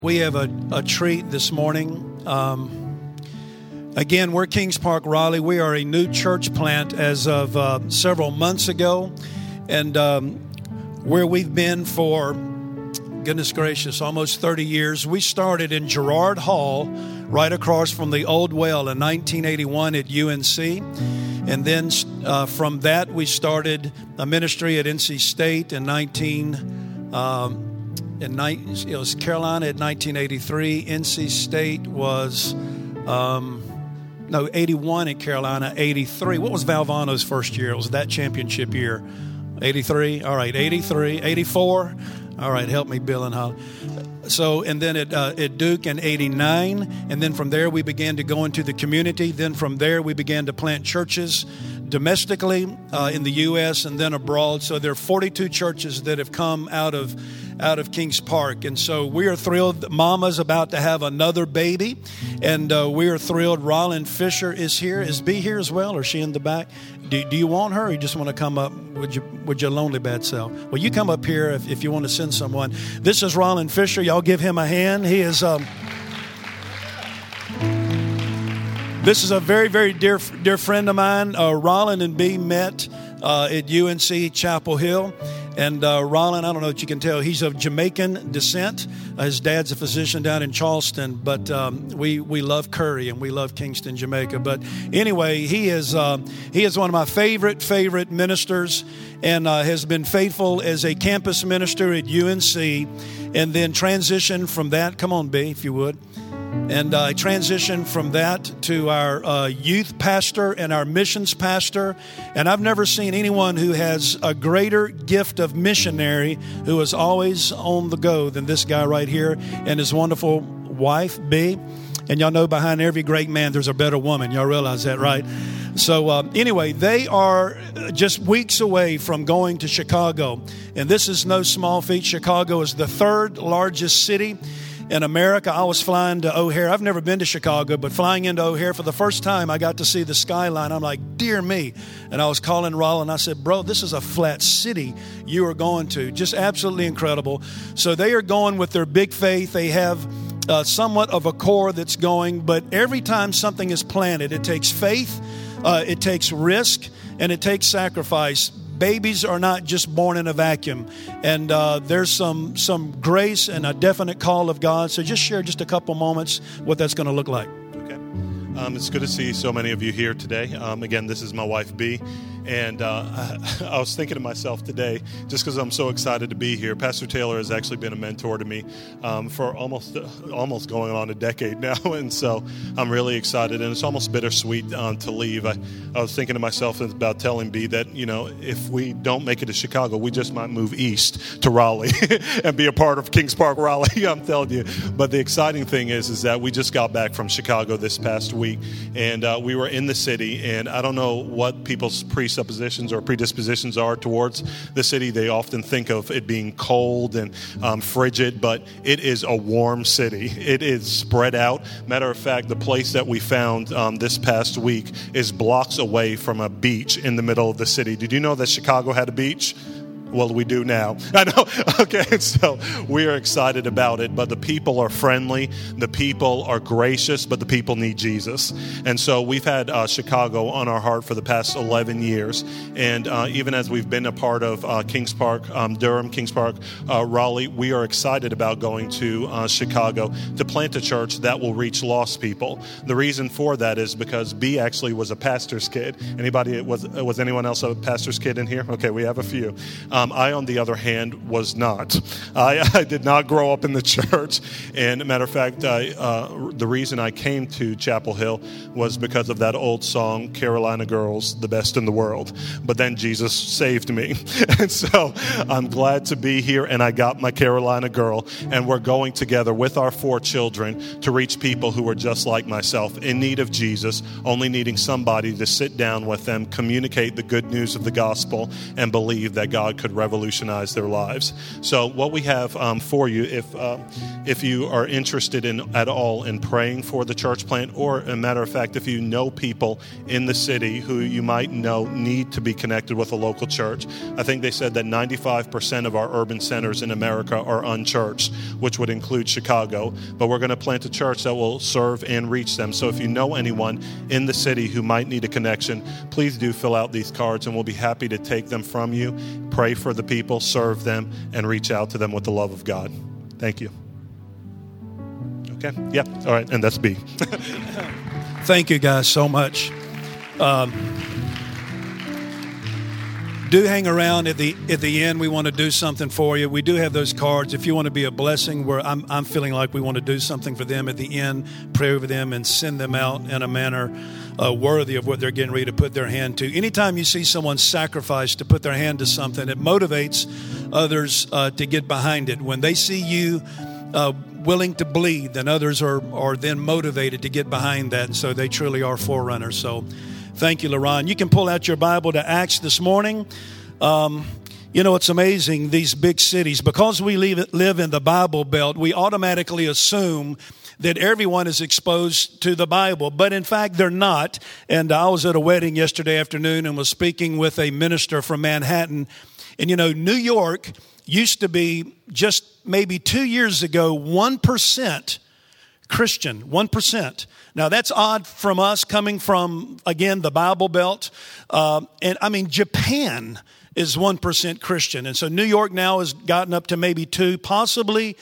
We have a treat this morning. Again, we're Kings Park, Raleigh. We are a new church plant as of several months ago. And where we've been for, goodness gracious, almost 30 years. We started in Girard Hall, right across from the old well in 1981 at UNC. And then from that, we started a ministry at NC State in it was Carolina at 1983. NC State was, 81 at Carolina, 83. What was Valvano's first year? It was that championship year. 83. All right, 83, 84. All right, help me, Bill and Holly. So, and then at Duke in 89. And then from there, we began to go into the community. Then from there, we began to plant churches domestically in the U.S. and then abroad. So there are 42 churches that have come out of Kings Park. And so we are thrilled. Mama's about to have another baby. And we are thrilled. Rollin Fisher is here. Is B here as well? Or is she in the back? Do you want her or you just want to come up with your lonely bad self? Well, you come up here if you want to send someone. This is Rollin Fisher. Y'all give him a hand. He is... This is a very, very dear friend of mine. Rollin and B met at UNC Chapel Hill. And Rollin, I don't know if you can tell, he's of Jamaican descent. His dad's a physician down in Charleston. But we love Curry and we love Kingston, Jamaica. But anyway, he is one of my favorite ministers and has been faithful as a campus minister at UNC. And then transitioned from that. Come on, B, if you would. And I transitioned from that to our youth pastor and our missions pastor. And I've never seen anyone who has a greater gift of missionary who is always on the go than this guy right here and his wonderful wife, B. And y'all know behind every great man, there's a better woman. Y'all realize that, right? So anyway, they are just weeks away from going to Chicago. And this is no small feat. Chicago is the third largest city in America. I was flying to O'Hare. I've never been to Chicago, but flying into O'Hare for the first time, I got to see the skyline. I'm like, dear me. And I was calling Rollin. I said, bro, this is a flat city you are going to. Just absolutely incredible. So they are going with their big faith. They have somewhat of a core that's going, but every time something is planted, it takes faith, it takes risk, and it takes sacrifice. Babies are not just born in a vacuum, and there's some grace and a definite call of God. So just share just a couple moments what that's going to look like. Okay. It's good to see so many of you here today. Again, this is my wife, B. And I was thinking to myself today, just because I'm so excited to be here, Pastor Taylor has actually been a mentor to me for almost going on a decade now. And so I'm really excited. And it's almost bittersweet to leave. I was thinking to myself about telling B that, if we don't make it to Chicago, we just might move east to Raleigh and be a part of Kings Park, Raleigh, I'm telling you. But the exciting thing is that we just got back from Chicago this past week. And we were in the city. And I don't know what people's presuppositions or predispositions are towards the city. They often think of it being cold and frigid, but it is a warm city. It is spread out. Matter of fact, the place that we found this past week is blocks away from a beach in the middle of the city. Did you know that Chicago had a beach? Well, we do now. I know. Okay, so we are excited about it, but the people are friendly. The people are gracious, but the people need Jesus. And so we've had Chicago on our heart for the past 11 years. And even as we've been a part of Kings Park, Durham, Kings Park, Raleigh, we are excited about going to Chicago to plant a church that will reach lost people. The reason for that is because B actually was a pastor's kid. Was anyone else a pastor's kid in here? Okay, we have a few. I, on the other hand, was not. I did not grow up in the church. And matter of fact, the reason I came to Chapel Hill was because of that old song, Carolina Girls, the best in the world. But then Jesus saved me. And so I'm glad to be here, and I got my Carolina girl. And we're going together with our 4 children to reach people who are just like myself, in need of Jesus, only needing somebody to sit down with them, communicate the good news of the gospel, and believe that God could could revolutionize their lives. So what we have for you, if you are interested at all in praying for the church plant, or a matter of fact, if you know people in the city who you might know need to be connected with a local church. I think they said that 95% of our urban centers in America are unchurched, which would include Chicago. But we're going to plant a church that will serve and reach them. So if you know anyone in the city who might need a connection, please do fill out these cards, and we'll be happy to take them from you, pray for the people, serve them, and reach out to them with the love of God. Thank you. Okay? Yeah. All right. And that's B. Thank you guys so much. Do hang around at the end. We want to do something for you. We do have those cards. If you want to be a blessing, where I'm feeling like we want to do something for them at the end, pray over them, and send them out in a manner worthy of what they're getting ready to put their hand to. Anytime you see someone sacrifice to put their hand to something, it motivates others to get behind it. When they see you willing to bleed, then others are then motivated to get behind that, and so they truly are forerunners. So thank you, LaRon. You can pull out your Bible to Acts this morning. It's amazing, these big cities. Because we live in the Bible Belt, we automatically assume that everyone is exposed to the Bible. But in fact, they're not. And I was at a wedding yesterday afternoon and was speaking with a minister from Manhattan. And, New York used to be, just maybe 2 years ago, 1% Christian, 1%. Now, that's odd from us, coming from, again, the Bible Belt. Japan is 1% Christian. And so New York now has gotten up to maybe 2, possibly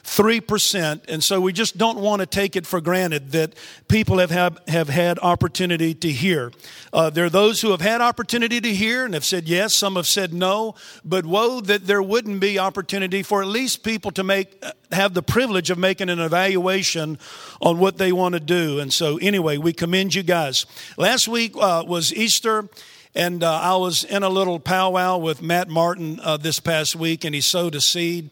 3%. And so we just don't want to take it for granted that people have had opportunity to hear. There are those who have had opportunity to hear and have said yes. Some have said no. But woe that there wouldn't be opportunity for at least people to have the privilege of making an evaluation on what they want to do. And so anyway, we commend you guys. Last week was Easter. And I was in a little powwow with Matt Martin this past week, and he sowed a seed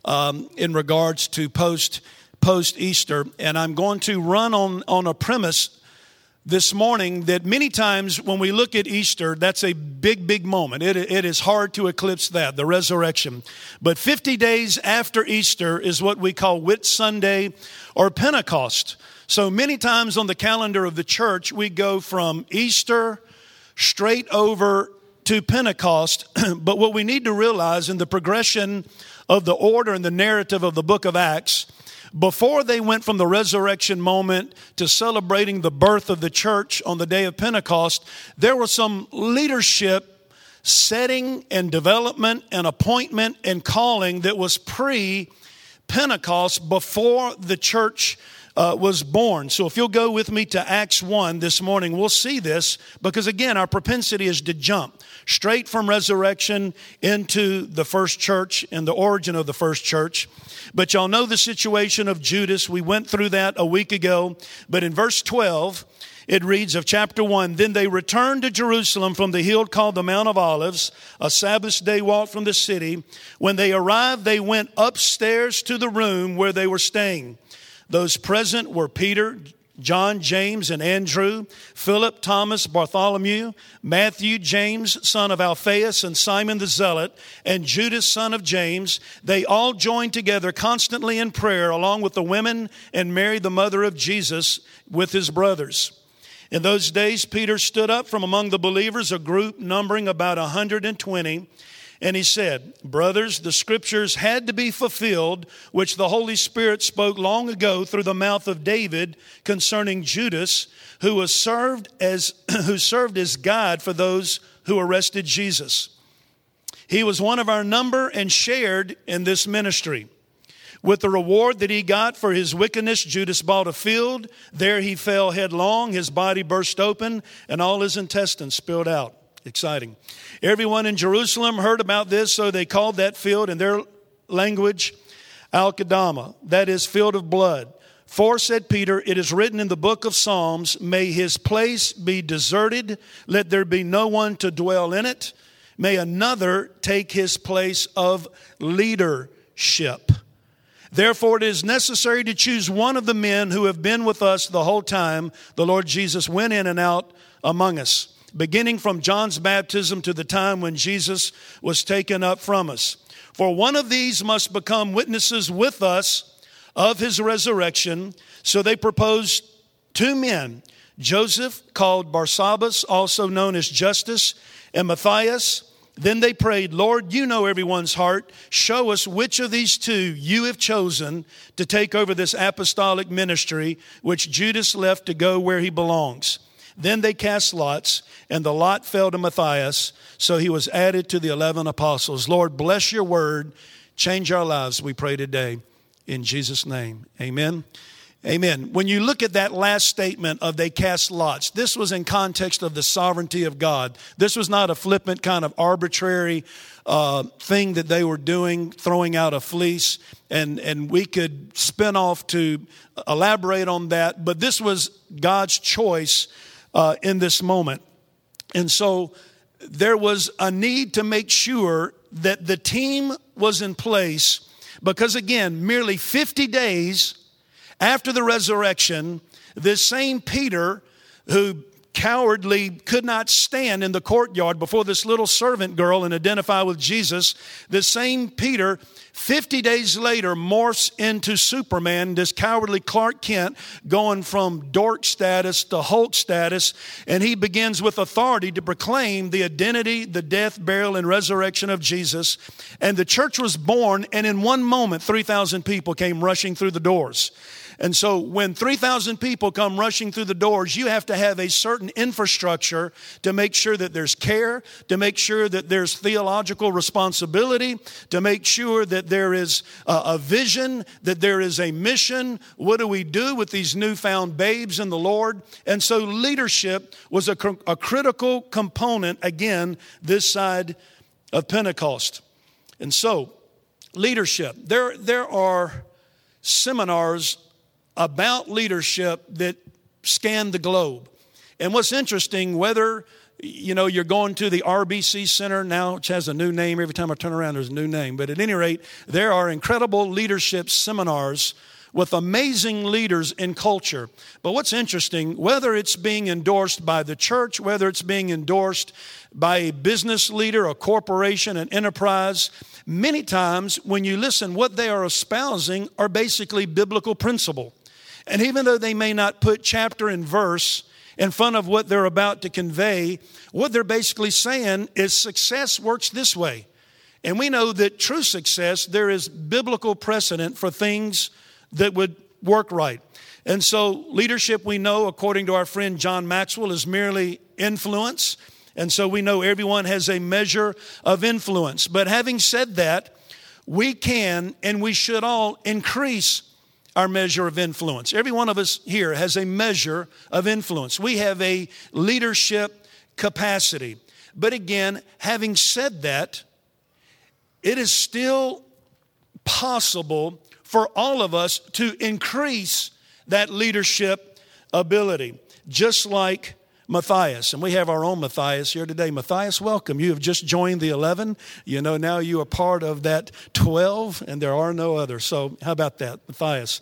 in regards to post-Easter. And I'm going to run on a premise this morning that many times when we look at Easter, that's a big, big moment. It is hard to eclipse that, the resurrection. But 50 days after Easter is what we call Whit Sunday or Pentecost. So many times on the calendar of the church, we go from Easter straight over to Pentecost. But what we need to realize in the progression of the order and the narrative of the book of Acts, before they went from the resurrection moment to celebrating the birth of the church on the day of Pentecost, there was some leadership setting and development and appointment and calling that was pre-Pentecost, before the church was born. So if you'll go with me to Acts 1 this morning, we'll see this, because again, our propensity is to jump straight from resurrection into the first church and the origin of the first church. But y'all know the situation of Judas. We went through that a week ago. But in verse 12, it reads of chapter 1, "Then they returned to Jerusalem from the hill called the Mount of Olives, a Sabbath day walk from the city. When they arrived, they went upstairs to the room where they were staying. Those present were Peter, John, James, and Andrew, Philip, Thomas, Bartholomew, Matthew, James, son of Alphaeus, and Simon the Zealot, and Judas, son of James. They all joined together constantly in prayer, along with the women and Mary, the mother of Jesus, with his brothers. In those days, Peter stood up from among the believers, a group numbering about 120, and he said, 'Brothers, the scriptures had to be fulfilled, which the Holy Spirit spoke long ago through the mouth of David concerning Judas, who served as guide for those who arrested Jesus. He was one of our number and shared in this ministry. With the reward that he got for his wickedness, Judas bought a field. There he fell headlong. His body burst open, and all his intestines spilled out.'" Exciting. "Everyone in Jerusalem heard about this, so they called that field in their language Al-Qadama, that is, field of blood. For, said Peter, it is written in the book of Psalms, may his place be deserted, let there be no one to dwell in it. May another take his place of leadership. Therefore, it is necessary to choose one of the men who have been with us the whole time the Lord Jesus went in and out among us. beginning from John's baptism to the time when Jesus was taken up from us. For one of these must become witnesses with us of his resurrection. So they proposed 2 men, Joseph, called Barsabbas, also known as Justus, and Matthias. Then they prayed, Lord, you know everyone's heart. Show us which of these 2 you have chosen to take over this apostolic ministry, which Judas left to go where he belongs. Then they cast lots, and the lot fell to Matthias, so he was added to the 11 apostles. Lord, bless your word. Change our lives, we pray today. In Jesus' name, amen. Amen. When you look at that last statement of they cast lots, this was in context of the sovereignty of God. This was not a flippant kind of arbitrary thing that they were doing, throwing out a fleece. And we could spin off to elaborate on that. But this was God's choice in this moment. And so there was a need to make sure that the team was in place because, again, merely 50 days after the resurrection, this same Peter, who cowardly could not stand in the courtyard before this little servant girl and identify with Jesus, this same Peter, 50 days later, morphs into Superman, this cowardly Clark Kent, going from dork status to Hulk status, and he begins with authority to proclaim the identity, the death, burial, and resurrection of Jesus. And the church was born, and in one moment, 3,000 people came rushing through the doors. And so when 3,000 people come rushing through the doors, you have to have a certain infrastructure to make sure that there's care, to make sure that there's theological responsibility, to make sure that there is a vision, that there is a mission. What do we do with these newfound babes in the Lord? And so leadership was a critical component, again, this side of Pentecost. And so leadership. There are seminars about leadership that scan the globe. And what's interesting, whether you're going to the RBC Center now, which has a new name. Every time I turn around, there's a new name. But at any rate, there are incredible leadership seminars with amazing leaders in culture. But what's interesting, whether it's being endorsed by the church, whether it's being endorsed by a business leader, a corporation, an enterprise, many times when you listen, what they are espousing are basically biblical principle. And even though they may not put chapter and verse in front of what they're about to convey, what they're basically saying is success works this way. And we know that true success, there is biblical precedent for things that would work right. And so leadership, we know, according to our friend John Maxwell, is merely influence. And so we know everyone has a measure of influence. But having said that, we can and we should all increase our measure of influence. Every one of us here has a measure of influence. We have a leadership capacity. But again, having said that, it is still possible for all of us to increase that leadership ability, just like Matthias. And we have our own Matthias here today. Matthias, welcome. You have just joined the 11. Now you are part of that 12, and there are no others. So how about that, Matthias?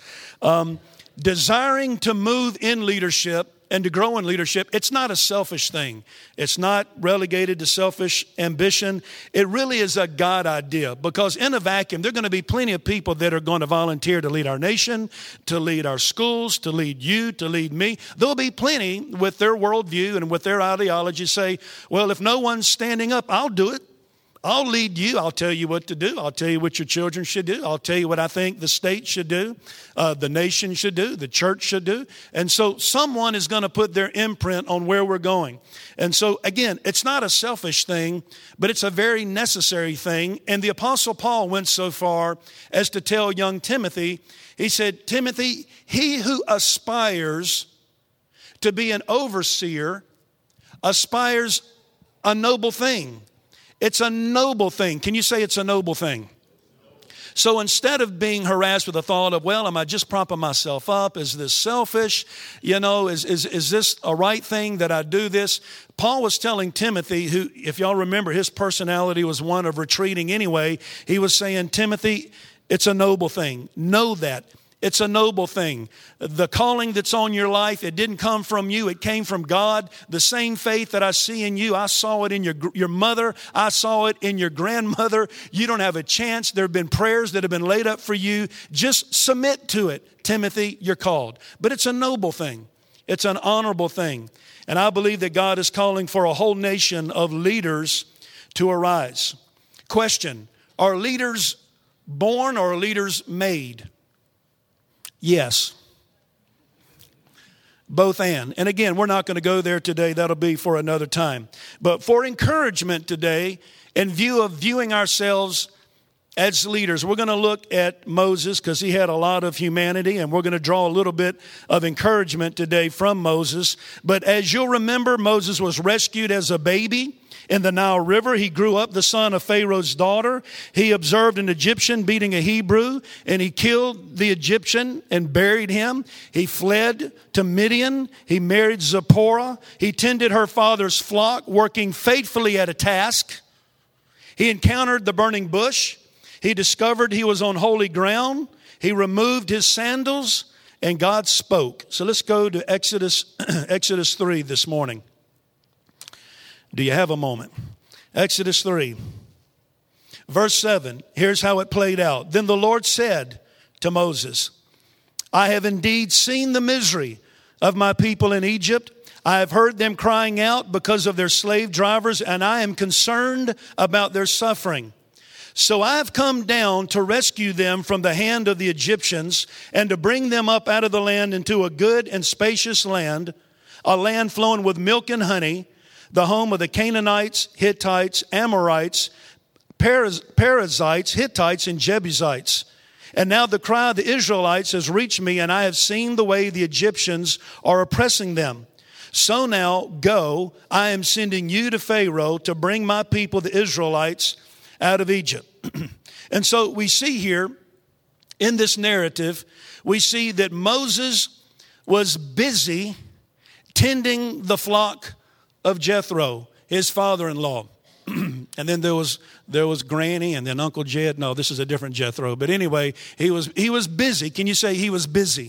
Desiring to move in leadership and to grow in leadership, it's not a selfish thing. It's not relegated to selfish ambition. It really is a God idea, because in a vacuum, there are going to be plenty of people that are going to volunteer to lead our nation, to lead our schools, to lead you, to lead me. There'll be plenty with their worldview and with their ideology say, well, if no one's standing up, I'll do it. I'll lead you. I'll tell you what to do. I'll tell you what your children should do. I'll tell you what I think the state should do, the nation should do, the church should do. And so someone is going to put their imprint on where we're going. And so, again, it's not a selfish thing, but it's a very necessary thing. And the Apostle Paul went so far as to tell young Timothy, he said, Timothy, he who aspires to be an overseer aspires a noble thing. It's a noble thing. Can you say it's a noble thing? So instead of being harassed with the thought of, well, am I just propping myself up? Is this selfish? Is this a right thing that I do this? Paul was telling Timothy, who, if y'all remember, his personality was one of retreating anyway. He was saying, Timothy, it's a noble thing. Know that. It's a noble thing. The calling that's on your life, it didn't come from you. It came from God. The same faith that I see in you, I saw it in your mother. I saw it in your grandmother. You don't have a chance. There have been prayers that have been laid up for you. Just submit to it. Timothy, you're called. But it's a noble thing. It's an honorable thing. And I believe that God is calling for a whole nation of leaders to arise. Question, are leaders born or are leaders made? Yes. Both and. And again, we're not going to go there today. That'll be for another time. But for encouragement today, in view of viewing ourselves as leaders, we're going to look at Moses because he had a lot of humanity, and we're going to draw a little bit of encouragement today from Moses. But as you'll remember, Moses was rescued as a baby in the Nile River. He grew up the son of Pharaoh's daughter. He observed an Egyptian beating a Hebrew, and he killed the Egyptian and buried him. He fled to Midian. He married Zipporah. He tended her father's flock, working faithfully at a task. He encountered the burning bush. He discovered he was on holy ground. He removed his sandals, and God spoke. So let's go to Exodus 3 this morning. Do you have a moment? Exodus 3, verse 7. Here's how it played out. Then the Lord said to Moses, I have indeed seen the misery of my people in Egypt. I have heard them crying out because of their slave drivers, and I am concerned about their suffering. So I have come down to rescue them from the hand of the Egyptians and to bring them up out of the land into a good and spacious land, a land flowing with milk and honey, the home of the Canaanites, Hittites, Amorites, Perizzites, Hittites, and Jebusites. And now the cry of the Israelites has reached me, and I have seen the way the Egyptians are oppressing them. So now go, I am sending you to Pharaoh to bring my people, the Israelites, out of Egypt. And so we see here in this narrative, we see that Moses was busy tending the flock of Jethro, his father-in-law. And then there was Granny and then Uncle Jed. No, this is a different Jethro. But anyway, he was busy. Can you say he was busy?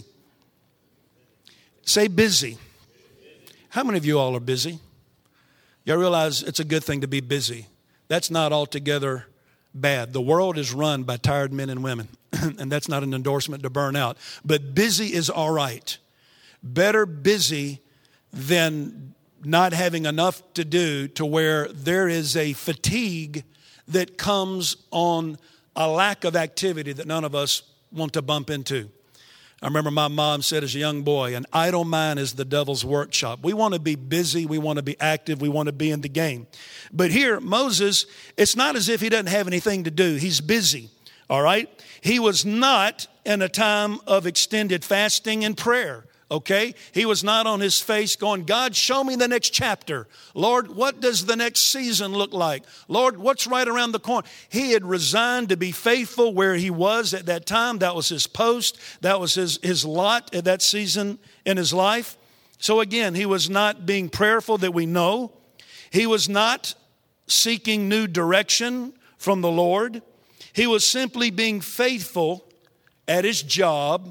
Say busy. How many of you all are busy? You realize it's a good thing to be busy. That's not altogether bad. The world is run by tired men and women, and that's not an endorsement to burn out. But busy is all right. Better busy than not having enough to do to where there is a fatigue that comes on a lack of activity that none of us want to bump into. I remember my mom said as a young boy, an idle mind is the devil's workshop. We want to be busy. We want to be active. We want to be in the game. But here, Moses, it's not as if he doesn't have anything to do. He's busy, all right? He was not in a time of extended fasting and prayer, okay? He was not on his face going, God, show me the next chapter. Lord, what does the next season look like? Lord, what's right around the corner? He had resigned to be faithful where he was at that time. That was his post. That was his lot at that season in his life. So again, he was not being prayerful that we know. He was not seeking new direction from the Lord. He was simply being faithful at his job,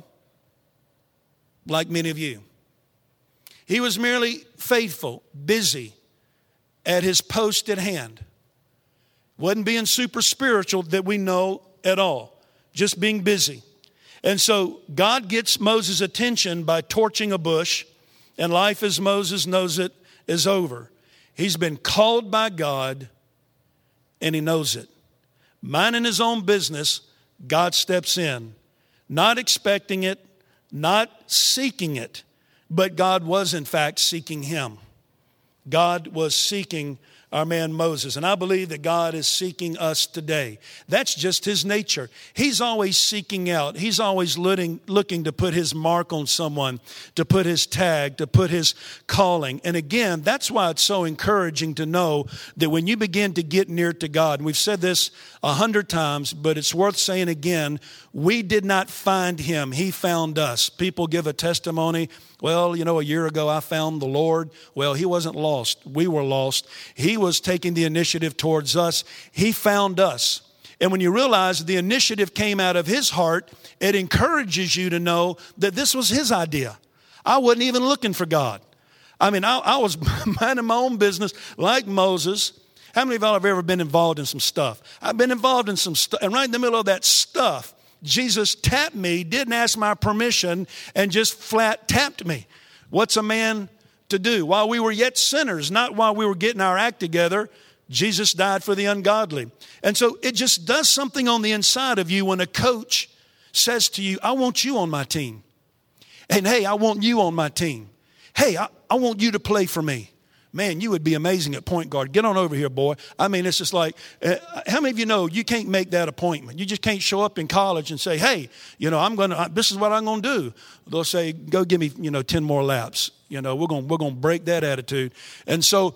like many of you. He was merely faithful, busy at his post at hand. Wasn't being super spiritual that we know at all. Just being busy. And so God gets Moses' attention by torching a bush, and life as Moses knows it is over. He's been called by God, and he knows it. Minding his own business, God steps in. Not expecting it, not seeking it, but God was in fact seeking him. God was seeking our man Moses. And I believe that God is seeking us today. That's just his nature. He's always seeking out. He's always looking to put his mark on someone, to put his tag, to put his calling. And again, that's why it's so encouraging to know that when you begin to get near to God, and we've said this 100 times, but it's worth saying again, we did not find him. He found us. People give a testimony. Well, a year ago I found the Lord. Well, he wasn't lost. We were lost. He was taking the initiative towards us. He found us. And when you realize the initiative came out of his heart, it encourages you to know that this was his idea. I wasn't even looking for God. I mean, I was minding my own business like Moses. How many of y'all have ever been involved in some stuff? I've been involved in some stuff. And right in the middle of that stuff, Jesus tapped me, didn't ask my permission, and just flat tapped me. What's a man to do? While we were yet sinners, not while we were getting our act together, Jesus died for the ungodly. And so it just does something on the inside of you when a coach says to you, I want you on my team. And hey, I want you on my team. Hey, I want you to play for me. Man, you would be amazing at point guard. Get on over here, boy. I mean, it's just like, how many of you know you can't make that appointment? You just can't show up in college and say, hey, this is what I'm going to do. They'll say, go give me, 10 more laps. We're going to break that attitude. And so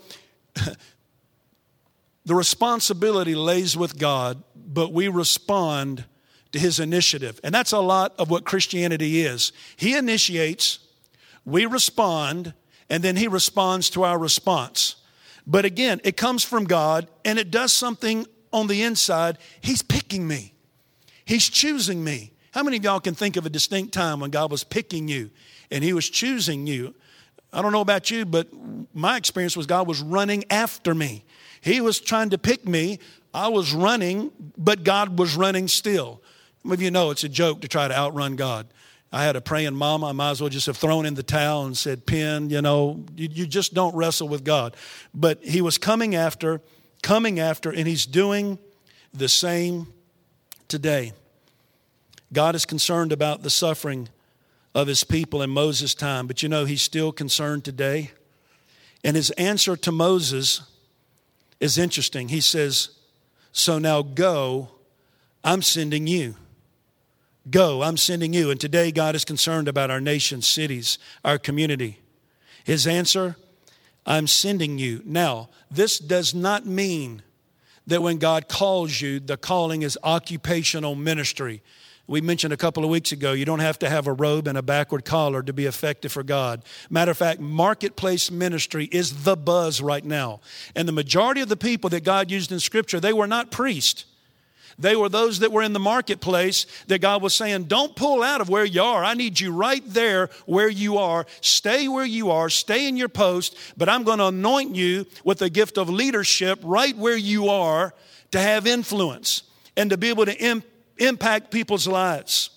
the responsibility lays with God, but we respond to his initiative. And that's a lot of what Christianity is. He initiates, we respond, and then he responds to our response. But again, it comes from God, and it does something on the inside. He's picking me. He's choosing me. How many of y'all can think of a distinct time when God was picking you and he was choosing you? I don't know about you, but my experience was God was running after me. He was trying to pick me. I was running, but God was running still. Some of you know it's a joke to try to outrun God. I had a praying mama. I might as well just have thrown in the towel and said, Penn, you just don't wrestle with God. But he was coming after, and he's doing the same today. God is concerned about the suffering of his people in Moses' time, but he's still concerned today. And his answer to Moses is interesting. He says, so now go, I'm sending you. Go, I'm sending you. And today God is concerned about our nation, cities, our community. His answer, I'm sending you. Now, this does not mean that when God calls you, the calling is occupational ministry. We mentioned a couple of weeks ago, you don't have to have a robe and a backward collar to be effective for God. Matter of fact, marketplace ministry is the buzz right now. And the majority of the people that God used in Scripture, they were not priests. They were those that were in the marketplace that God was saying, don't pull out of where you are. I need you right there where you are. Stay where you are. Stay in your post. But I'm going to anoint you with the gift of leadership right where you are to have influence and to be able to impact people's lives.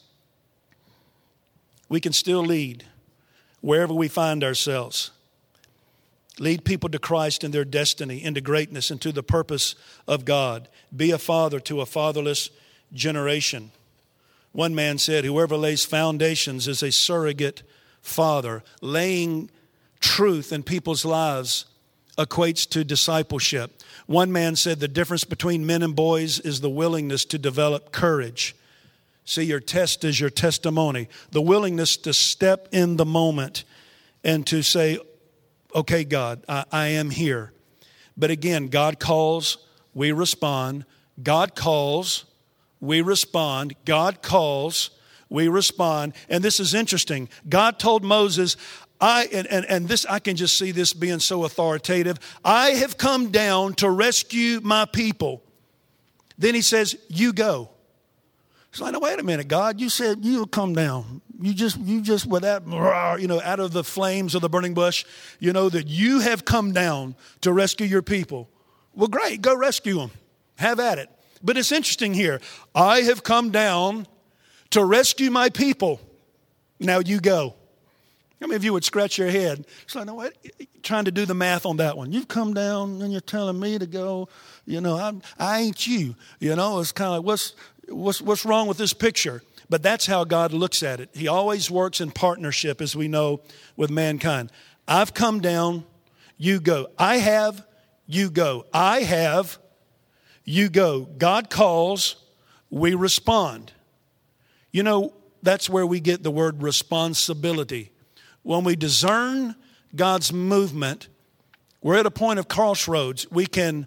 We can still lead wherever we find ourselves. Lead people to Christ and their destiny, into greatness, and to the purpose of God. Be a father to a fatherless generation. One man said, whoever lays foundations is a surrogate father. Laying truth in people's lives equates to discipleship. One man said the difference between men and boys is the willingness to develop courage. See, your test is your testimony. The willingness to step in the moment and to say, okay, God, I am here. But again, God calls, we respond. God calls, we respond. God calls, we respond. And this is interesting. God told Moses, and this, I can just see this being so authoritative. I have come down to rescue my people. Then he says, you go. It's like, no, wait a minute, God, you said you'll come down. You just with that, out of the flames of the burning bush, that you have come down to rescue your people. Well, great, go rescue them. Have at it. But it's interesting here. I have come down to rescue my people. Now you go. How many of you would scratch your head? It's like, no, what? Trying to do the math on that one. You've come down and you're telling me to go. I ain't you. It's kind of like, what's wrong with this picture? But that's how God looks at it. He always works in partnership, as we know, with mankind. I've come down, you go. I have, you go. I have, you go. God calls, we respond. That's where we get the word responsibility. When we discern God's movement, we're at a point of crossroads. We can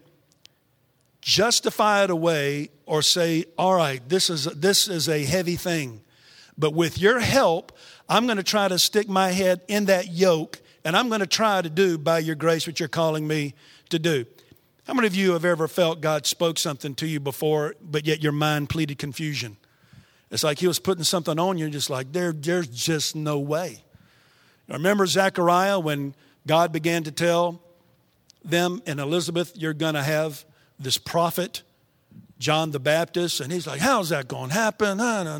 justify it away or say, all right, this is a heavy thing. But with your help, I'm going to try to stick my head in that yoke, and I'm going to try to do by your grace what you're calling me to do. How many of you have ever felt God spoke something to you before, but yet your mind pleaded confusion? It's like he was putting something on you, just like, there's just no way. Now, remember Zechariah when God began to tell them and Elizabeth, you're going to have this prophet, John the Baptist, and he's like, how's that going to happen?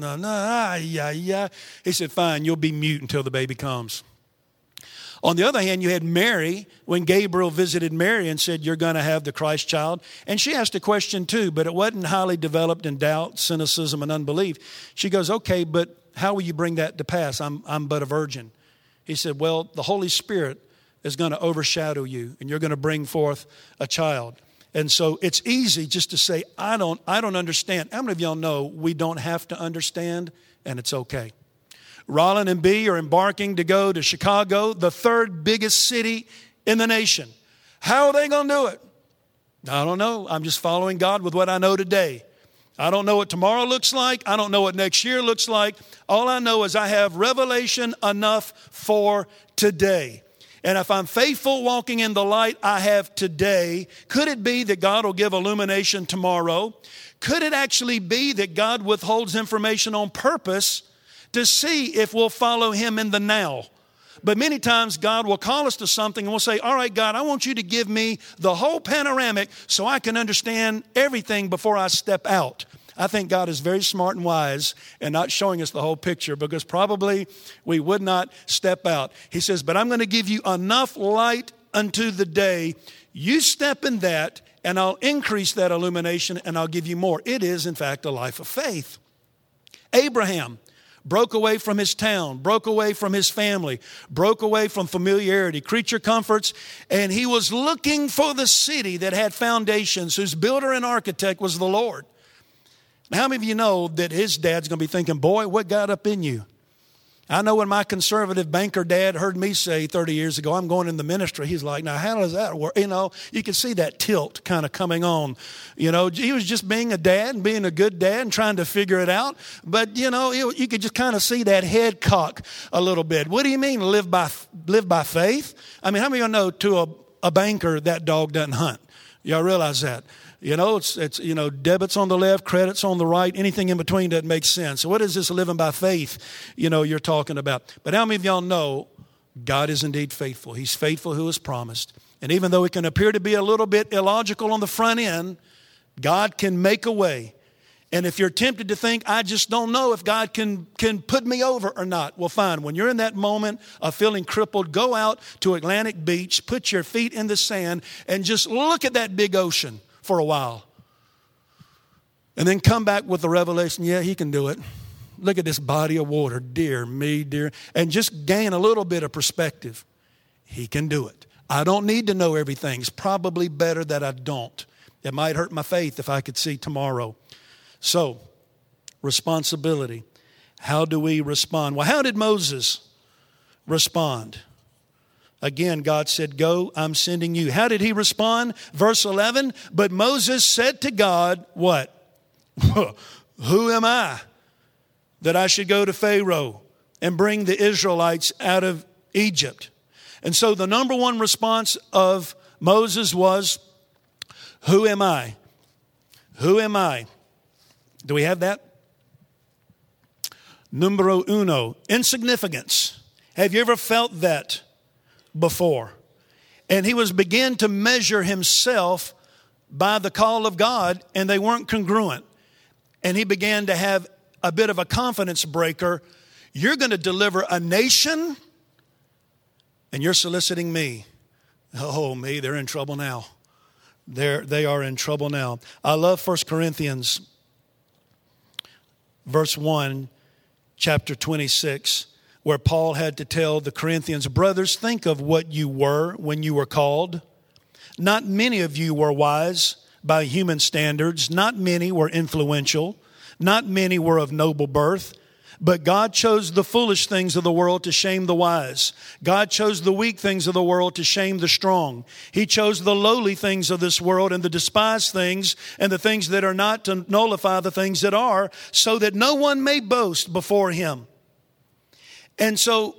No. He said, fine, you'll be mute until the baby comes. On the other hand, you had Mary, when Gabriel visited Mary and said, you're going to have the Christ child. And she asked a question too, but it wasn't highly developed in doubt, cynicism, and unbelief. She goes, okay, but how will you bring that to pass? I'm but a virgin. He said, well, the Holy Spirit is going to overshadow you, and you're going to bring forth a child. And so it's easy just to say, I don't understand. How many of y'all know we don't have to understand, and it's okay? Rollin and Bee are embarking to go to Chicago, the third biggest city in the nation. How are they going to do it? I don't know. I'm just following God with what I know today. I don't know what tomorrow looks like. I don't know what next year looks like. All I know is I have revelation enough for today. And if I'm faithful walking in the light I have today, could it be that God will give illumination tomorrow? Could it actually be that God withholds information on purpose to see if we'll follow him in the now? But many times God will call us to something and we'll say, all right, God, I want you to give me the whole panoramic so I can understand everything before I step out. I think God is very smart and wise in not showing us the whole picture, because probably we would not step out. He says, but I'm going to give you enough light unto the day. You step in that and I'll increase that illumination and I'll give you more. It is, in fact, a life of faith. Abraham broke away from his town, broke away from his family, broke away from familiarity, creature comforts, and he was looking for the city that had foundations, whose builder and architect was the Lord. Now, how many of you know that his dad's going to be thinking, boy, what got up in you? I know when my conservative banker dad heard me say 30 years ago, I'm going in the ministry, he's like, now how does that work? You know, you can see that tilt kind of coming on. You know, he was just being a dad and being a good dad and trying to figure it out. But, you know, you could just kind of see that head cock a little bit. What do you mean live by faith? I mean, how many of you know to a banker that dog doesn't hunt? Y'all realize that? You know, it's you know, debits on the left, credits on the right, anything in between doesn't make sense. So what is this living by faith, you know, you're talking about? But how many of y'all know God is indeed faithful? He's faithful who has promised. And even though it can appear to be a little bit illogical on the front end, God can make a way. And if you're tempted to think, I just don't know if God can put me over or not, well, fine. When you're in that moment of feeling crippled, go out to Atlantic Beach, put your feet in the sand, and just look at that big ocean for a while. And then come back with the revelation, yeah, he can do it. Look at this body of water, dear me, dear. And just gain a little bit of perspective. He can do it. I don't need to know everything. It's probably better that I don't. It might hurt my faith if I could see tomorrow. So, responsibility. How do we respond? Well, how did Moses respond? Again, God said, go, I'm sending you. How did he respond? Verse 11, but Moses said to God, what? Who am I that I should go to Pharaoh and bring the Israelites out of Egypt? And so the number one response of Moses was, who am I? Who am I? Do we have that? Numero uno, insignificance. Have you ever felt that before? And he was beginning to measure himself by the call of God, and they weren't congruent. And he began to have a bit of a confidence breaker. You're going to deliver a nation, and you're soliciting me. Oh, me, they're in trouble now. They are in trouble now. I love 1 Corinthians verse 1, chapter 26, where Paul had to tell the Corinthians, brothers, think of what you were when you were called. Not many of you were wise by human standards. Not many were influential. Not many were of noble birth. But God chose the foolish things of the world to shame the wise. God chose the weak things of the world to shame the strong. He chose the lowly things of this world and the despised things and the things that are not to nullify the things that are, so that no one may boast before him. And so,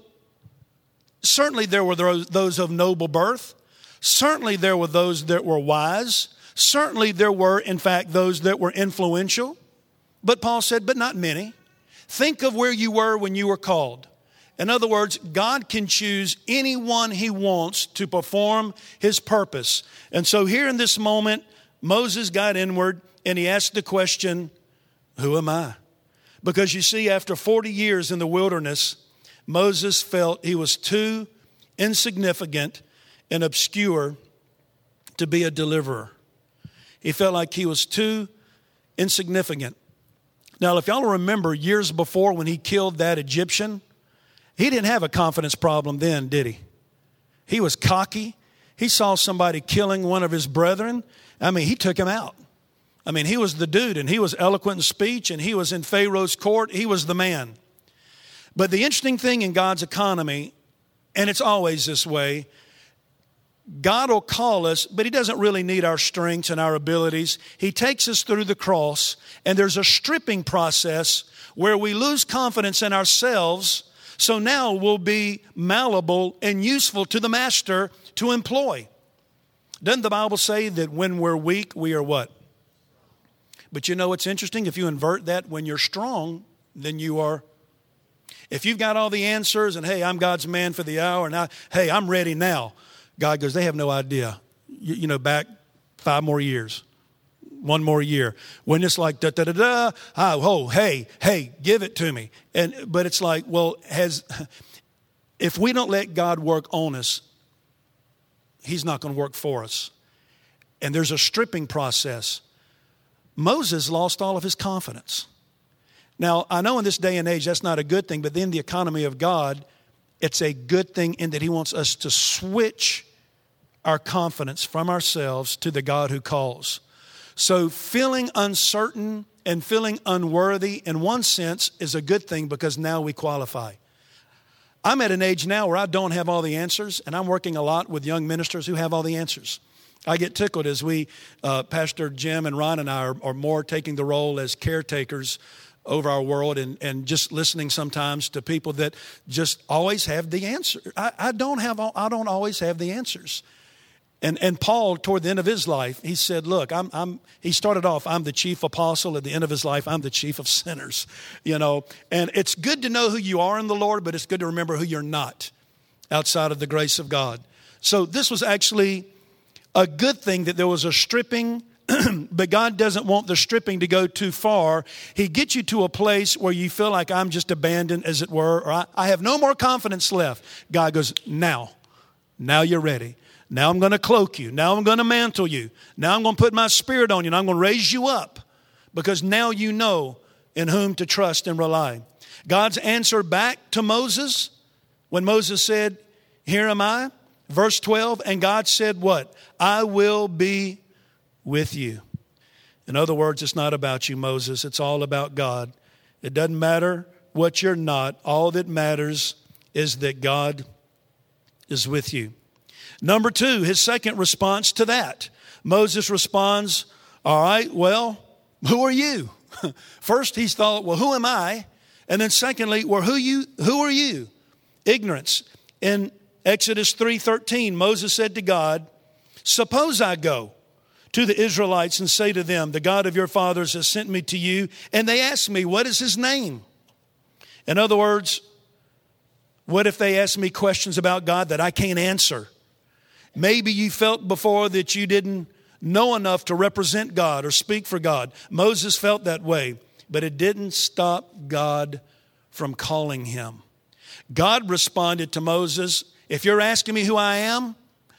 certainly there were those of noble birth. Certainly there were those that were wise. Certainly there were, in fact, those that were influential. But Paul said, but not many. Think of where you were when you were called. In other words, God can choose anyone he wants to perform his purpose. And so here in this moment, Moses got inward and he asked the question, who am I? Because you see, after 40 years in the wilderness, Moses felt he was too insignificant and obscure to be a deliverer. He felt like he was too insignificant. Now, if y'all remember years before when he killed that Egyptian, he didn't have a confidence problem then, did he? He was cocky. He saw somebody killing one of his brethren. I mean, he took him out. I mean, he was the dude, and he was eloquent in speech, and he was in Pharaoh's court. He was the man. But the interesting thing in God's economy, and it's always this way, God will call us, but he doesn't really need our strengths and our abilities. He takes us through the cross, and there's a stripping process where we lose confidence in ourselves, so now we'll be malleable and useful to the master to employ. Doesn't the Bible say that when we're weak, we are what? But you know what's interesting? If you invert that, when you're strong, then you are. If you've got all the answers and, hey, I'm God's man for the hour, and hey, I'm ready now. God goes, they have no idea. You know, back 5 more years, 1 more year. When it's like, da-da-da-da, oh, hey, give it to me. But it's like, well, if we don't let God work on us, he's not going to work for us. And there's a stripping process. Moses lost all of his confidence. Now, I know in this day and age that's not a good thing, but in the economy of God, it's a good thing in that he wants us to switch our confidence from ourselves to the God who calls. So feeling uncertain and feeling unworthy in one sense is a good thing because now we qualify. I'm at an age now where I don't have all the answers, and I'm working a lot with young ministers who have all the answers. I get tickled as Pastor Jim and Ron and I are more taking the role as caretakers over our world and just listening sometimes to people that just always have the answer. I don't always have the answers. And Paul, toward the end of his life, he said, look, he started off, I'm the chief apostle. At the end of his life, I'm the chief of sinners, you know. And it's good to know who you are in the Lord, but it's good to remember who you're not outside of the grace of God. So this was actually a good thing that there was a stripping, but God doesn't want the stripping to go too far. He gets you to a place where you feel like I'm just abandoned, as it were, or I have no more confidence left. God goes, now you're ready. Now I'm going to cloak you. Now I'm going to mantle you. Now I'm going to put my spirit on you, and I'm going to raise you up because now you know in whom to trust and rely. God's answer back to Moses when Moses said, here am I. Verse 12, and God said what? I will be with you. In other words, it's not about you, Moses. It's all about God. It doesn't matter what you're not. All that matters is that God is with you. Number 2, his second response to that. Moses responds, all right, well, who are you? First, he's thought, well, who am I? And then secondly, well, who are you? Ignorance. In Exodus 3:13, Moses said to God, suppose I go to the Israelites and say to them, the God of your fathers has sent me to you, and they ask me, what is his name? In other words, what if they ask me questions about God that I can't answer? Maybe you felt before that you didn't know enough to represent God or speak for God. Moses felt that way, but it didn't stop God from calling him. God responded to Moses, if you're asking me who I am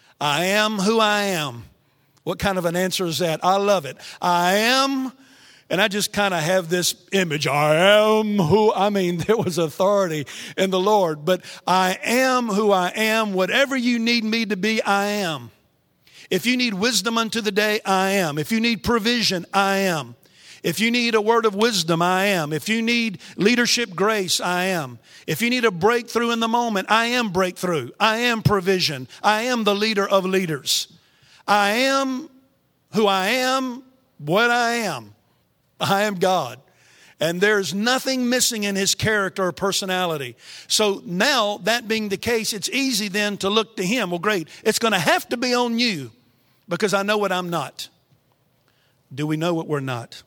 who I am. What kind of an answer is that? I love it. I am, and I just kind of have this image. I am there was authority in the Lord, but I am who I am. Whatever you need me to be, I am. If you need wisdom unto the day, I am. If you need provision, I am. If you need a word of wisdom, I am. If you need leadership grace, I am. If you need a breakthrough in the moment, I am breakthrough. I am provision. I am the leader of leaders. I am who I am, what I am. I am God. And there's nothing missing in his character or personality. So now, that being the case, it's easy then to look to him. Well, great. It's going to have to be on you because I know what I'm not. Do we know what we're not?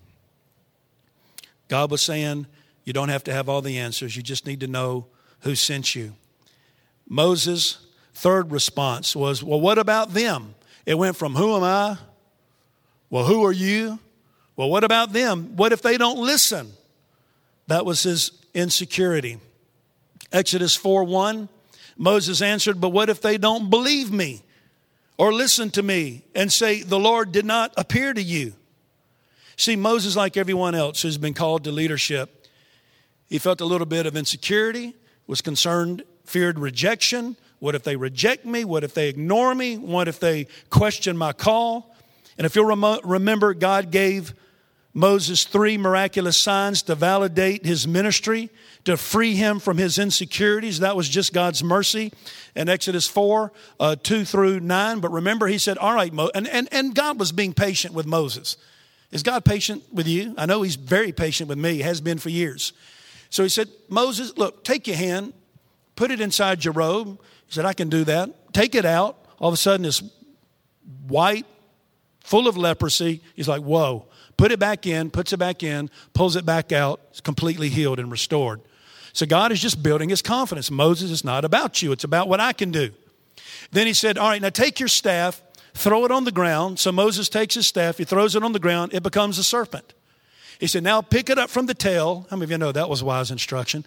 God was saying, you don't have to have all the answers. You just need to know who sent you. Moses' third response was, well, what about them? It went from, who am I? Well, who are you? Well, what about them? What if they don't listen? That was his insecurity. Exodus 4:1, Moses answered, but what if they don't believe me or listen to me and say, the Lord did not appear to you? See, Moses, like everyone else who's been called to leadership, he felt a little bit of insecurity, was concerned, feared rejection. What if they reject me? What if they ignore me? What if they question my call? And if you'll remember, God gave Moses 3 miraculous signs to validate his ministry, to free him from his insecurities. That was just God's mercy in Exodus 4, 2 through 9. But remember, he said, all right, and God was being patient with Moses. Is God patient with you? I know he's very patient with me. He has been for years. So he said, Moses, look, take your hand, put it inside your robe. He said, I can do that. Take it out. All of a sudden, it's white, full of leprosy. He's like, whoa. Put it back in, puts it back in, pulls it back out. It's completely healed and restored. So God is just building his confidence. Moses, it's not about you. It's about what I can do. Then he said, all right, now take your staff, throw it on the ground. So Moses takes his staff, he throws it on the ground, it becomes a serpent. He said, now pick it up from the tail. How many of you know that was wise instruction?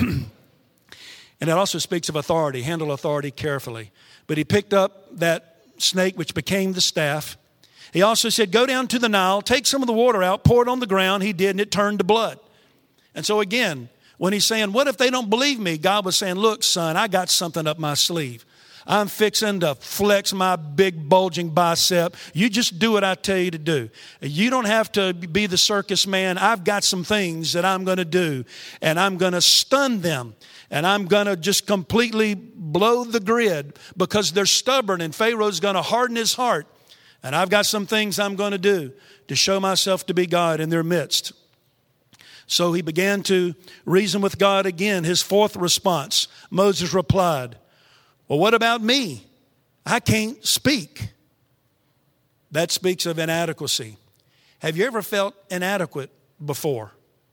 And it also speaks of authority, handle authority carefully. But he picked up that snake, which became the staff. He also said, go down to the Nile, take some of the water out, pour it on the ground. He did, and it turned to blood. And so again, when he's saying, what if they don't believe me? God was saying, look, son, I got something up my sleeve. I'm fixing to flex my big bulging bicep. You just do what I tell you to do. You don't have to be the circus man. I've got some things that I'm going to do, and I'm going to stun them. And I'm going to just completely blow the grid because they're stubborn, and Pharaoh's going to harden his heart. And I've got some things I'm going to do to show myself to be God in their midst. So he began to reason with God again. His fourth response, Moses replied, well, what about me? I can't speak. That speaks of inadequacy. Have you ever felt inadequate before?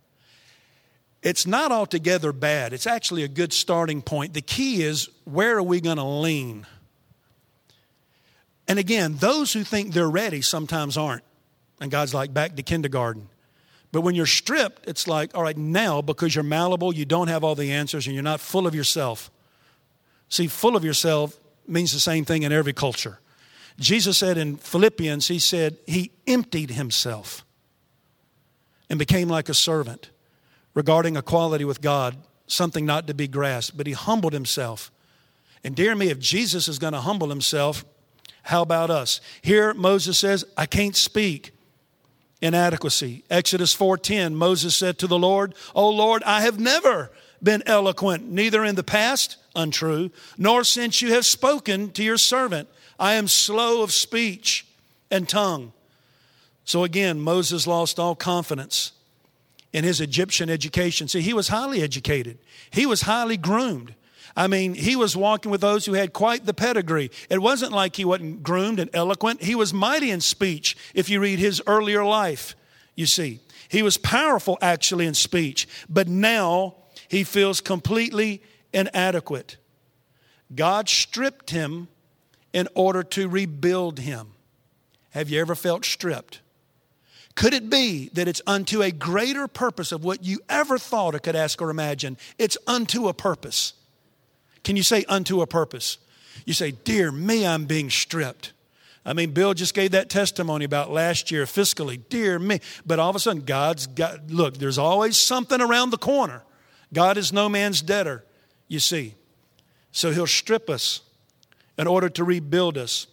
It's not altogether bad. It's actually a good starting point. The key is, where are we going to lean? And again, those who think they're ready sometimes aren't. And God's like, back to kindergarten. But when you're stripped, it's like, all right, now because you're malleable, you don't have all the answers and you're not full of yourself. See, full of yourself means the same thing in every culture. Jesus said in Philippians, he said he emptied himself and became like a servant, regarding equality with God, something not to be grasped. But he humbled himself. And dear me, if Jesus is going to humble himself, how about us? Here Moses says, I can't speak. Inadequacy. Exodus 4:10, Moses said to the Lord, O Lord, I have never been eloquent, neither in the past, untrue, nor since you have spoken to your servant. I am slow of speech and tongue. So again, Moses lost all confidence in his Egyptian education. See, he was highly educated. He was highly groomed. I mean, he was walking with those who had quite the pedigree. It wasn't like he wasn't groomed and eloquent. He was mighty in speech, if you read his earlier life, you see. He was powerful, actually, in speech. But now he feels completely inadequate. God stripped him in order to rebuild him. Have you ever felt stripped? Could it be that it's unto a greater purpose of what you ever thought or could ask or imagine? It's unto a purpose. Can you say unto a purpose? You say, dear me, I'm being stripped. I mean, Bill just gave that testimony about last year fiscally. Dear me. But all of a sudden, God's got, look, there's always something around the corner. God is no man's debtor, you see. So he'll strip us in order to rebuild us.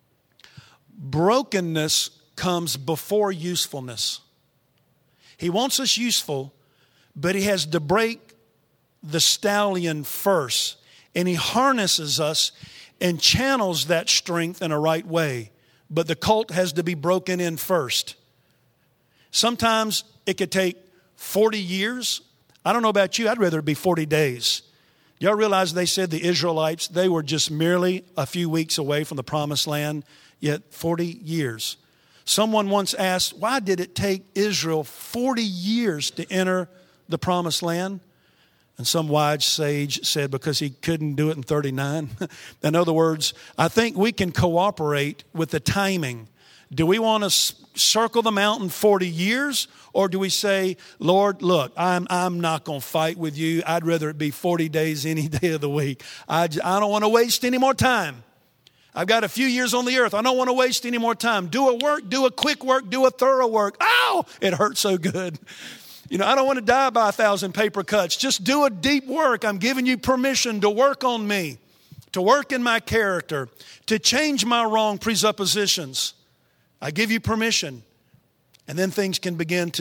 Brokenness comes before usefulness. He wants us useful, but he has to break the stallion first. And he harnesses us and channels that strength in a right way. But the colt has to be broken in first. Sometimes it could take 40 years. I don't know about you. I'd rather it be 40 days. Y'all realize they said the Israelites, they were just merely a few weeks away from the promised land, yet 40 years. Someone once asked, why did it take Israel 40 years to enter the promised land? And some wise sage said because he couldn't do it in 39. In other words, I think we can cooperate with the timing. Do we want to circle the mountain 40 years? Or do we say, Lord, look, I'm not going to fight with you. I'd rather it be 40 days any day of the week. I don't want to waste any more time. I've got a few years on the earth. I don't want to waste any more time. Do a work, do a quick work, do a thorough work. Ow! It hurts so good. I don't want to die by 1,000 paper cuts. Just do a deep work. I'm giving you permission to work on me, to work in my character, to change my wrong presuppositions. I give you permission. And then things can begin.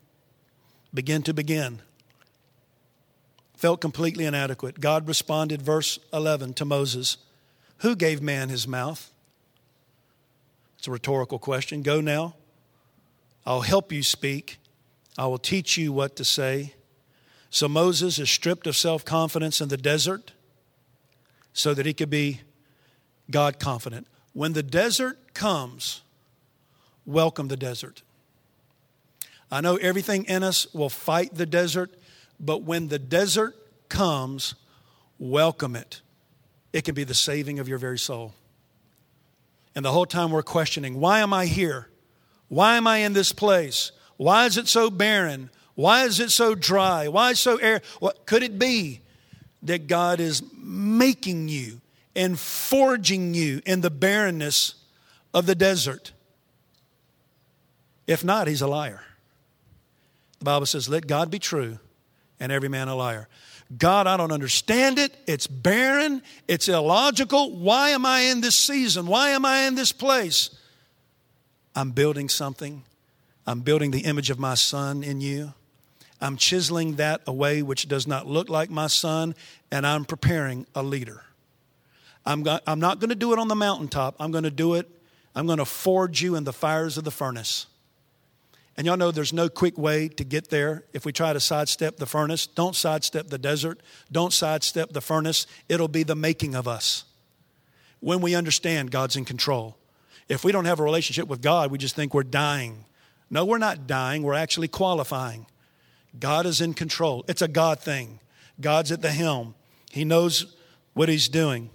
Felt completely inadequate. God responded, verse 11, to Moses, who gave man his mouth? It's a rhetorical question. Go now. I'll help you speak. I will teach you what to say. So Moses is stripped of self-confidence in the desert so that he could be God confident. When the desert comes, welcome the desert. I know everything in us will fight the desert, but when the desert comes, welcome it. It can be the saving of your very soul. And the whole time we're questioning, why am I here? Why am I in this place? Why is it so barren? Why is it so dry? Why is it so arid? What could it be that God is making you and forging you in the barrenness of the desert? If not, he's a liar. The Bible says, let God be true and every man a liar. God, I don't understand it. It's barren. It's illogical. Why am I in this season? Why am I in this place? I'm building something. I'm building the image of my Son in you. I'm chiseling that away which does not look like my Son, and I'm preparing a leader. I'm not going to do it on the mountaintop. I'm going to forge you in the fires of the furnace. And y'all know there's no quick way to get there. If we try to sidestep the furnace, don't sidestep the desert. Don't sidestep the furnace. It'll be the making of us. When we understand God's in control. If we don't have a relationship with God, we just think we're dying. No, we're not dying. We're actually qualifying. God is in control. It's a God thing. God's at the helm. He knows what he's doing.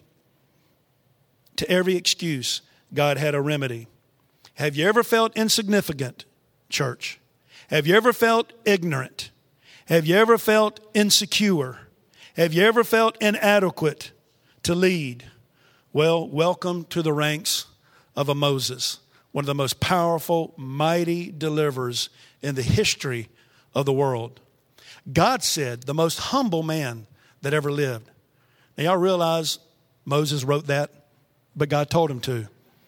To every excuse, God had a remedy. Have you ever felt insignificant, church? Have you ever felt ignorant? Have you ever felt insecure? Have you ever felt inadequate to lead? Well, welcome to the ranks of a Moses, one of the most powerful, mighty deliverers in the history of the world. God said, the most humble man that ever lived. Now, y'all realize Moses wrote that, but God told him to.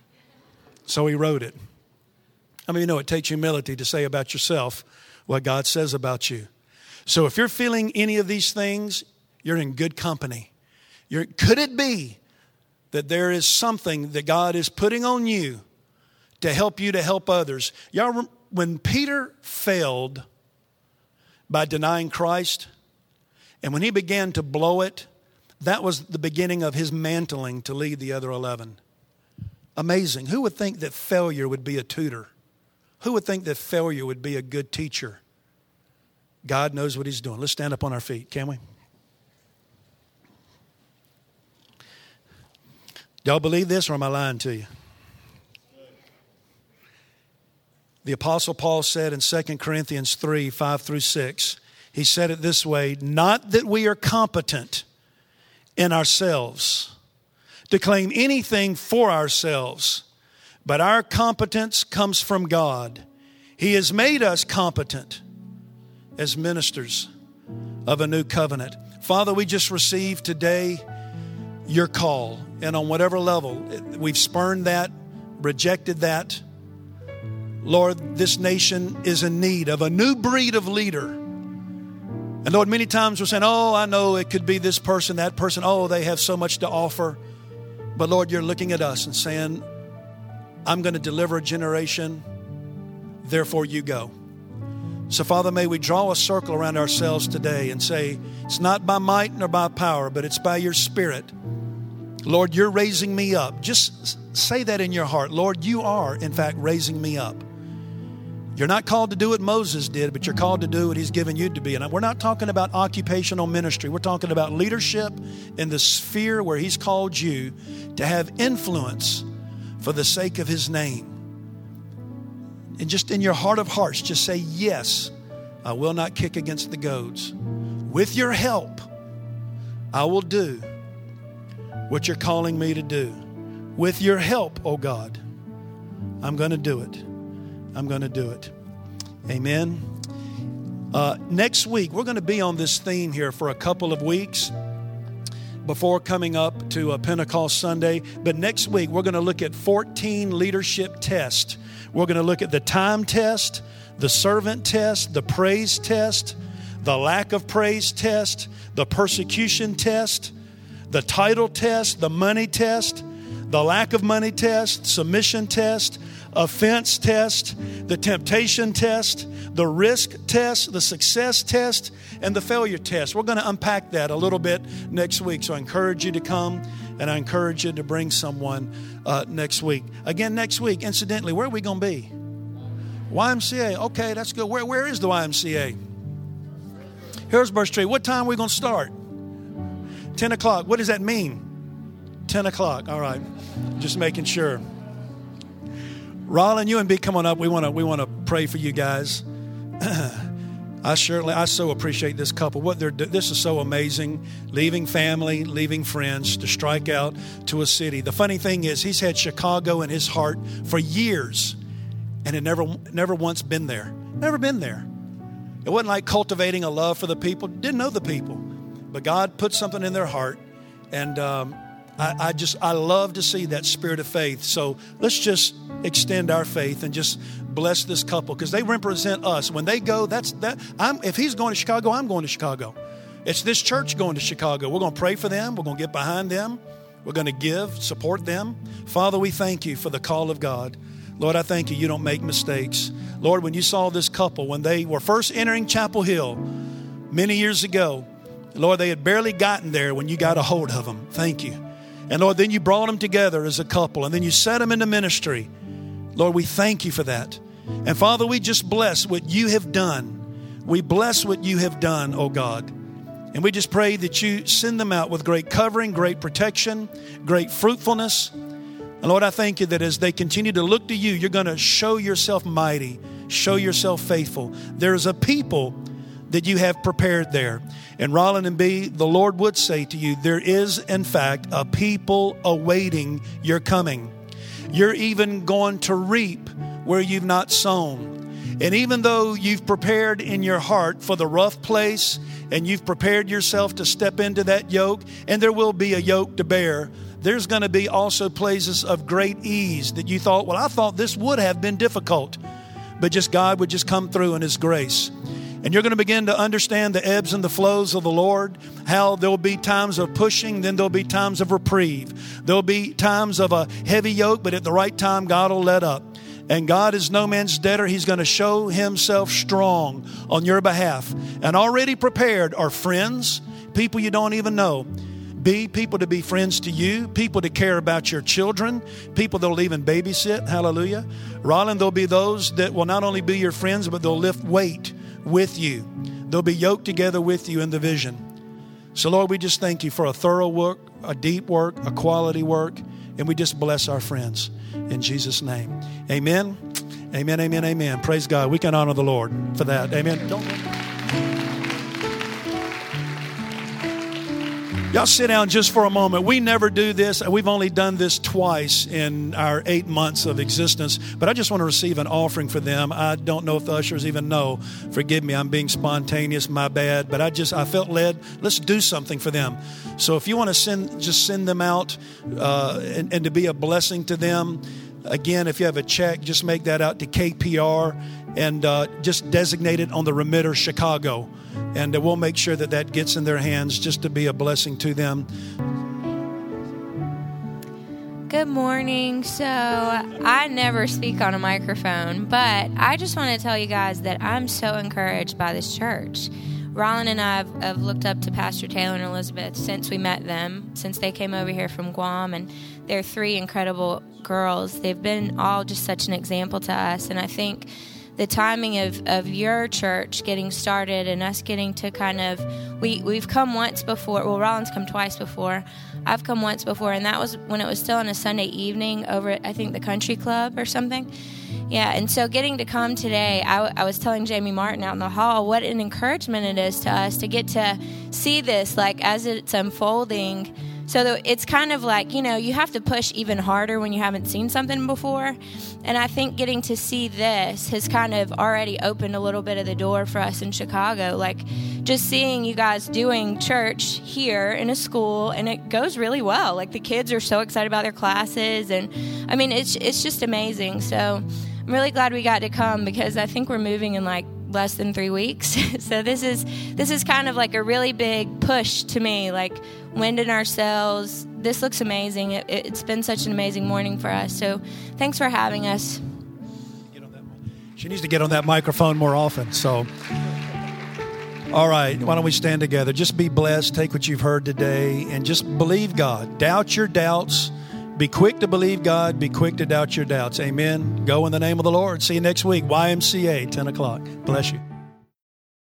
So he wrote it. I mean, it takes humility to say about yourself what God says about you. So if you're feeling any of these things, you're in good company. Could it be that there is something that God is putting on you to help you to help others? Y'all, when Peter failed by denying Christ, and when he began to blow it, that was the beginning of his mantling to lead the other 11. Amazing. Who would think that failure would be a tutor? Who would think that failure would be a good teacher? God knows what he's doing. Let's stand up on our feet, can we? Y'all believe this, or am I lying to you? The Apostle Paul said in 2 Corinthians 3, 5 through 6, he said it this way, not that we are competent in ourselves to claim anything for ourselves, but our competence comes from God. He has made us competent as ministers of a new covenant. Father, we just received today your call. And on whatever level, we've spurned that, rejected that. Lord, this nation is in need of a new breed of leader. And Lord, many times we're saying, oh, I know it could be this person, that person. Oh, they have so much to offer. But Lord, you're looking at us and saying, I'm going to deliver a generation, therefore you go. So Father, may we draw a circle around ourselves today and say, it's not by might nor by power, but it's by your Spirit. Lord, you're raising me up. Just say that in your heart. Lord, you are, in fact, raising me up. You're not called to do what Moses did, but you're called to do what he's given you to be. And we're not talking about occupational ministry. We're talking about leadership in the sphere where he's called you to have influence for the sake of his name. And just in your heart of hearts, just say, yes, I will not kick against the goads. With your help, I will do what you're calling me to do. With your help, oh God, I'm going to do it. I'm going to do it. Amen. Next week, we're going to be on this theme here for a couple of weeks before coming up to a Pentecost Sunday. But next week, we're going to look at 14 leadership tests. We're going to look at the time test, the servant test, the praise test, the lack of praise test, the persecution test, the title test, the money test, the lack of money test, submission test, offense test, the temptation test, the risk test, the success test, and the failure test. We're going to unpack that a little bit next week. So I encourage you to come, and I encourage you to bring someone next week. Again, next week, incidentally, where are we going to be? YMCA. Okay, that's good. Where is the YMCA? Harrisburg Street. What time are we going to start? 10 o'clock. What does that mean? 10 o'clock. All right. Just making sure. Rollin, you and B, come on up. We want to pray for you guys. I so appreciate this couple. This is so amazing. Leaving family, leaving friends to strike out to a city. The funny thing is, he's had Chicago in his heart for years, and had never once been there. Never been there. It wasn't like cultivating a love for the people. Didn't know the people, but God put something in their heart, and I love to see that spirit of faith. So let's just extend our faith and just bless this couple, because they represent us. When they go, if he's going to Chicago, I'm going to Chicago. It's this church going to Chicago. We're going to pray for them. We're going to get behind them. We're going to give, support them. Father, we thank you for the call of God. Lord, I thank you. You don't make mistakes. Lord, when you saw this couple, when they were first entering Chapel Hill many years ago, Lord, they had barely gotten there when you got a hold of them. Thank you. And Lord, then you brought them together as a couple, and then you set them into ministry. Lord, we thank you for that. And Father, we just bless what you have done. We bless what you have done, oh God. And we just pray that you send them out with great covering, great protection, great fruitfulness. And Lord, I thank you that as they continue to look to you, you're going to show yourself mighty, show yourself faithful. There's a people that you have prepared there. And Rollin and B, the Lord would say to you, there is, in fact, a people awaiting your coming. You're even going to reap where you've not sown. And even though you've prepared in your heart for the rough place, and you've prepared yourself to step into that yoke, and there will be a yoke to bear, there's going to be also places of great ease that you thought, well, I thought this would have been difficult. But just God would just come through in His grace. And you're going to begin to understand the ebbs and the flows of the Lord, how there'll be times of pushing, then there'll be times of reprieve. There'll be times of a heavy yoke, but at the right time, God will let up. And God is no man's debtor. He's going to show Himself strong on your behalf. And already prepared are friends, people you don't even know. People to be friends to you, people to care about your children, people that will even babysit. Hallelujah. Rollin, there'll be those that will not only be your friends, but they'll lift weight with you. They'll be yoked together with you in the vision. So, Lord, we just thank you for a thorough work, a deep work, a quality work, and we just bless our friends in Jesus' name. Amen. Amen, amen, amen. Praise God. We can honor the Lord for that. Amen. Y'all sit down just for a moment. We never do this. We've only done this twice in our 8 months of existence. But I just want to receive an offering for them. I don't know if the ushers even know. Forgive me, I'm being spontaneous, my bad. But I felt led, let's do something for them. So if you want to send them out and to be a blessing to them. Again, if you have a check, just make that out to KPR and just designate it on the remitter Chicago. And we'll make sure that gets in their hands just to be a blessing to them. Good morning. So I never speak on a microphone, but I just want to tell you guys that I'm so encouraged by this church. Rollin and I have looked up to Pastor Taylor and Elizabeth since we met them, since they came over here from Guam, and they're 3 incredible girls. They've been all just such an example to us, and I think the timing of your church getting started and us getting to kind of, we've come once before. Well, Rollin's come twice before. I've come once before, and that was when it was still on a Sunday evening over at, I think, the Country Club or something. Yeah, and so getting to come today, I was telling Jamie Martin out in the hall what an encouragement it is to us to get to see this, like, as it's unfolding. So that it's kind of like, you have to push even harder when you haven't seen something before. And I think getting to see this has kind of already opened a little bit of the door for us in Chicago. Like, just seeing you guys doing church here in a school, and it goes really well. Like, the kids are so excited about their classes, and I mean, it's just amazing. So I'm really glad we got to come, because I think we're moving in like less than 3 weeks. So this is kind of like a really big push to me, like wind in our sails. This looks amazing. It's been such an amazing morning for us. So thanks for having us. She needs to get on that microphone more often. So, all right, why don't we stand together? Just be blessed. Take what you've heard today and just believe God. Doubt your doubts. Be quick to believe God. Be quick to doubt your doubts. Amen. Go in the name of the Lord. See you next week. YMCA, 10 o'clock. Bless you.